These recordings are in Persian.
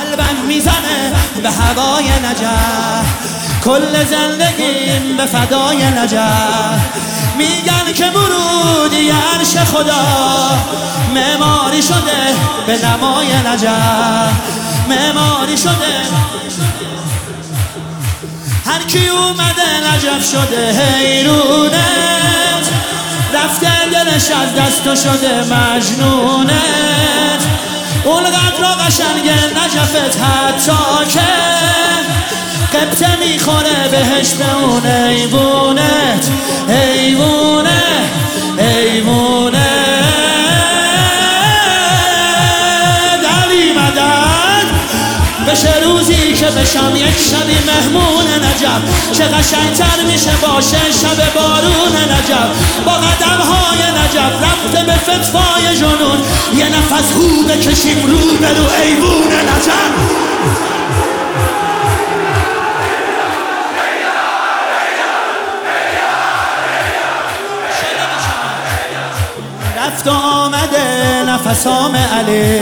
قلبم میزنه به هوای نجف، کل زندگیم به فدای نجف. میگن که ورودی عرش خدا معماری شده به نمای نجف، معماری شده. هر کی اومده نجف شده حیرونت، رفته دلش از دست و شده مجنونت. اونقدر قشنگه نجفت حتی که قبطه میخوره بهش به اون ایوونت، ایوونه ایوونه. دلی مدد بشه روزی که بشم یک شبی مهمون نجف، چه قشنگتر میشه باشه شب بارون نجف. با قدمهای نجف رفته به فتوای جنون، یه نفس هو بکشیم رو به رو ایوون نجف. رفت و آمده نفسام علی،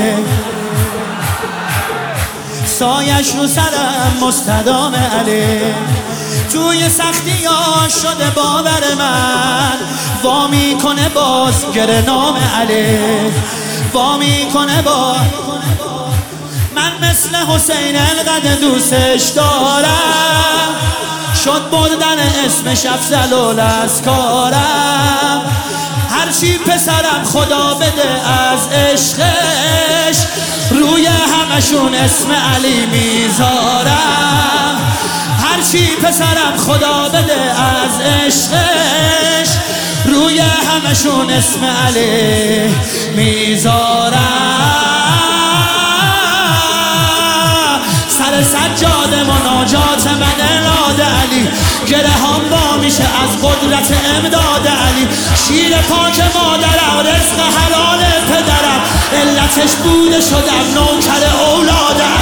سایش رو سرم مستدام علی. توی سختی ها شده باور من، وا میکنه باز گره نام علی، وا میکنه باز. من مثل حسین انقدر دوستش دارم، شد بردن اسمش افضل الاسکارم. هرچی پسرم خدا بده از عشقش، روی همشون اسم علی میذارم. هرچی پسرم خدا بده از عشقش، روی همشون اسم علی میذارم. سر سجاده مناجات من اناد علی، گره هم با میشه از قدرت امداد علی. شیر پاک مادرم رزق حلال پدرم، علتش بوده شدم نوکر اولاد